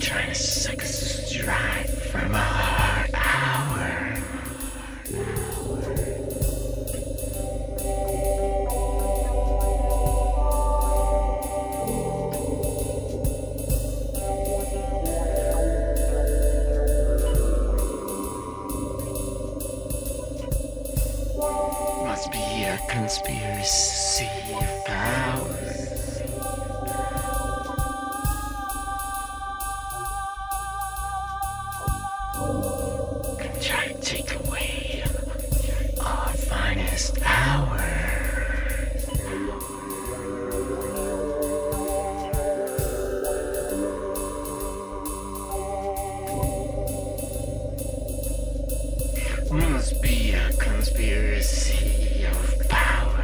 trying to suck us dry from our hour. Must be a conspiracy of power. Can try to take away our finest hour. Must be a conspiracy of power.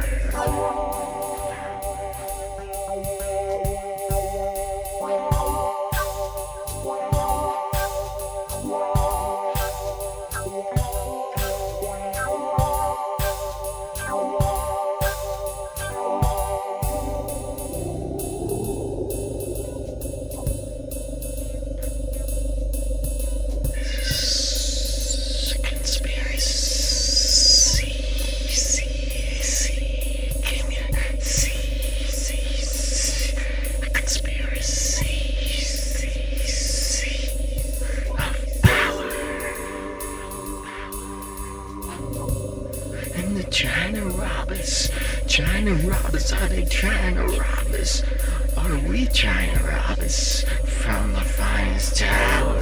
And they're trying to rob us. Trying to rob us. Are they trying to rob us? Are we trying to rob us from the finest tower?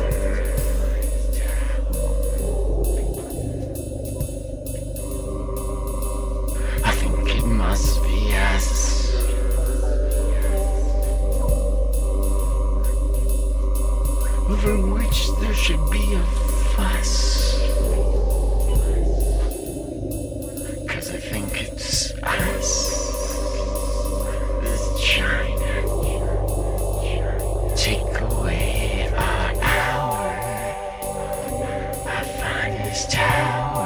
I think it must be us. Over which there should be a fuss. I think it's us that's trying to take away our hour, our finest tower.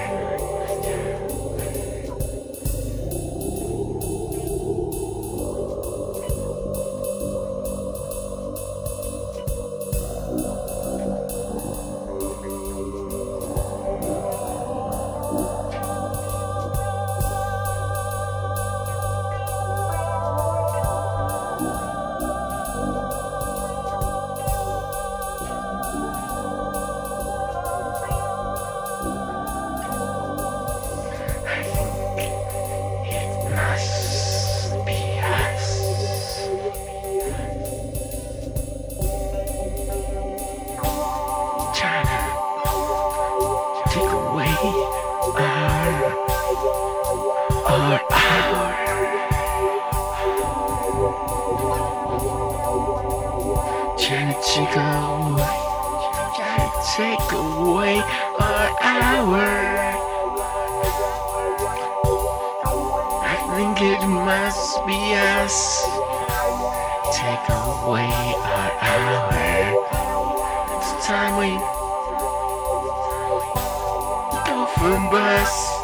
Our hour. Trying to take away our hour. I think it must be us. Take away our hour. It's time we go for a bus.